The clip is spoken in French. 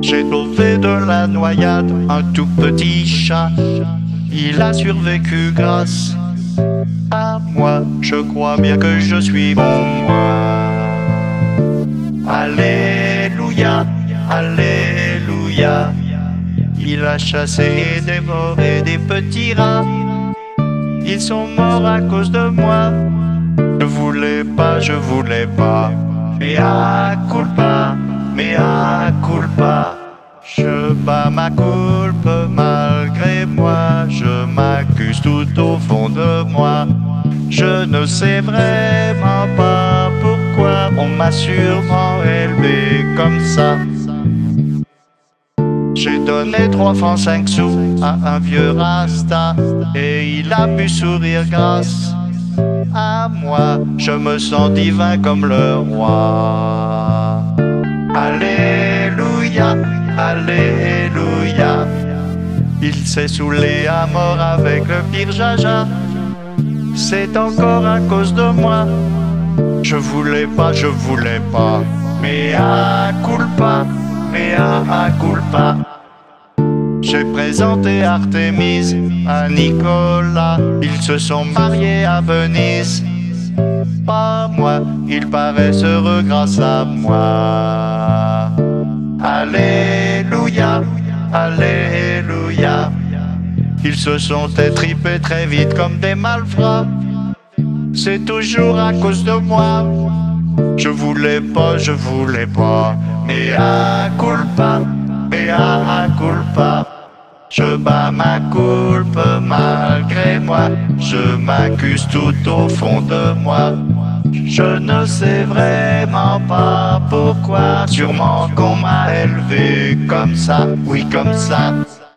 J'ai sauvé de la noyade un tout petit chat. Il a survécu grâce à moi. Je crois bien que je suis bon moi. Alléluia, alléluia. Il a chassé et dévoré des petits rats. Ils sont morts à cause de moi. Je voulais pas. Mea culpa, mea culpa. Je bats ma culpe malgré moi. Je m'accuse tout au fond de moi. Je ne sais vraiment pas pourquoi on m'a sûrement élevé comme ça. J'ai donné 3 francs 5 sous à un vieux rasta et il a pu sourire grâce à moi. Je me sens divin comme le roi. Alléluia, alléluia. Il s'est saoulé à mort avec le pire jaja. C'est encore à cause de moi. Je voulais pas. Mea culpa, mea culpa. J'ai présenté Artémise à Nicolas. Ils se sont mariés à Venise. Pas moi, ils paraissent heureux grâce à moi. Alléluia, alléluia. Ils se sont étripés très vite comme des malfrats. C'est toujours à cause de moi. Je voulais pas. Mea culpa, mea culpa. Je bats ma culpe malgré moi. Je m'accuse tout au fond de moi. Je ne sais vraiment pas pourquoi. Sûrement qu'on m'a élevé comme ça, oui comme ça.